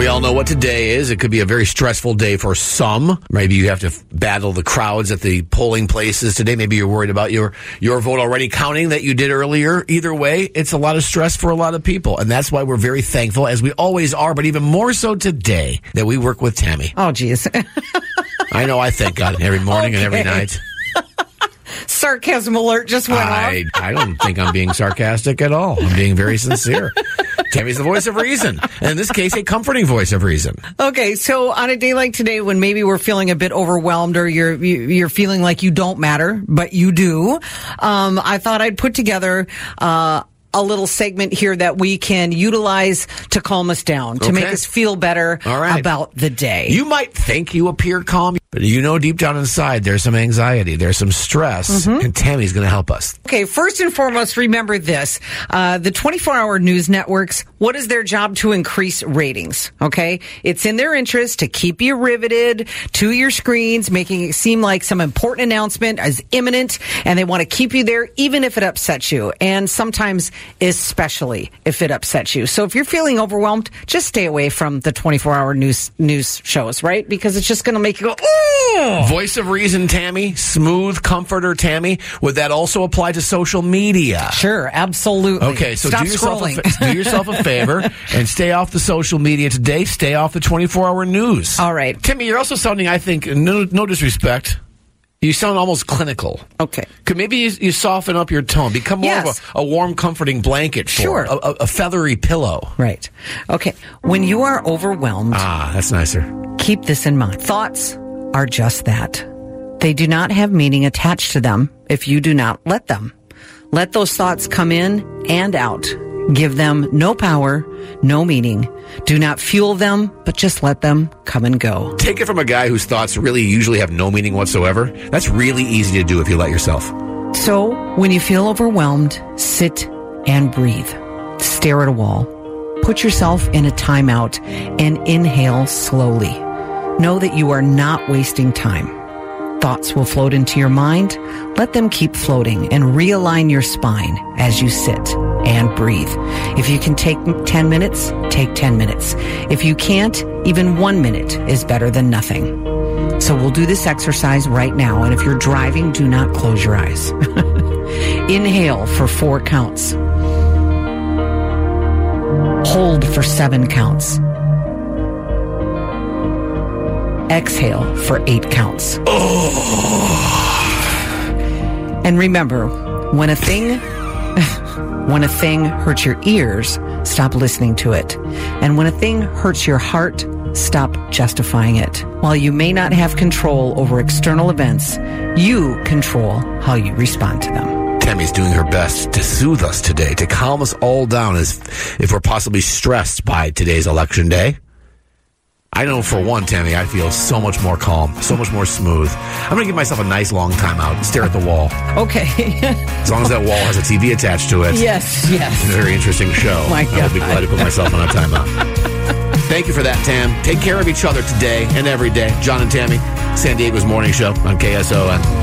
We all know what today is. It could be a very stressful day for some. Maybe you have to battle the crowds at the polling places today. Maybe you're worried about your vote already counting that you did earlier. Either way, it's a lot of stress for a lot of people. And that's why we're very thankful, as we always are, but even more so today, that we work with Tammy. Oh, geez. I know, I thank God every morning and every night. Sarcasm alert just went off. I don't think I'm being sarcastic at all. I'm being very sincere. Tammy's the voice of reason. And in this case, a comforting voice of reason. Okay, so on a day like today, when maybe we're feeling a bit overwhelmed or you're feeling like you don't matter, but you do, I thought I'd put together a little segment here that we can utilize to calm us down, to make us feel better about the day. You might think you appear calm, but you know deep down inside there's some anxiety, there's some stress, and Tammy's going to help us. Okay, first and foremost, remember this. The 24-hour news networks, what is their job? To increase ratings, okay? It's in their interest to keep you riveted to your screens, making it seem like some important announcement is imminent, and they want to keep you there even if it upsets you, and sometimes especially if it upsets you. So if you're feeling overwhelmed, just stay away from the 24-hour news shows, right? Because it's just going to make you go, oh! Voice of reason, Tammy. Smooth comforter, Tammy. Would that also apply to social media? Sure, absolutely. Okay, so Stop do scrolling. yourself a favor and stay off the social media today. Stay off the 24-hour news. All right. Timmy, you're also sounding, I think, no disrespect, you sound almost clinical. Okay. Could maybe you soften up your tone, become more of a warm, comforting blanket for a feathery pillow. Right. Okay. When you are overwhelmed, that's nicer. Keep this in mind. Thoughts are just that. They do not have meaning attached to them if you do not let them. Let those thoughts come in and out. Give them no power, no meaning. Do not fuel them, but just let them come and go. Take it from a guy whose thoughts really usually have no meaning whatsoever. That's really easy to do if you let yourself. So, when you feel overwhelmed, sit and breathe. Stare at a wall. Put yourself in a timeout and inhale slowly. Know that you are not wasting time. Thoughts will float into your mind. Let them keep floating and realign your spine as you sit and breathe. If you can take 10 minutes, take 10 minutes. If you can't, even 1 minute is better than nothing. So we'll do this exercise right now. And if you're driving, do not close your eyes. Inhale for 4 counts. Hold for 7 counts. Exhale for 8 counts. And remember, when a thing hurts your ears, stop listening to it. And when a thing hurts your heart, stop justifying it. While you may not have control over external events, you control how you respond to them. Tammy's doing her best to soothe us today, to calm us all down as if we're possibly stressed by today's election day. I know for one, Tammy, I feel so much more calm, so much more smooth. I'm going to give myself a nice long time out and stare at the wall. Okay. As long as that wall has a TV attached to it. Yes. And a very interesting show. My God. I will be glad to put myself on a timeout. Thank you for that, Tam. Take care of each other today and every day. John and Tammy, San Diego's morning show on KSON.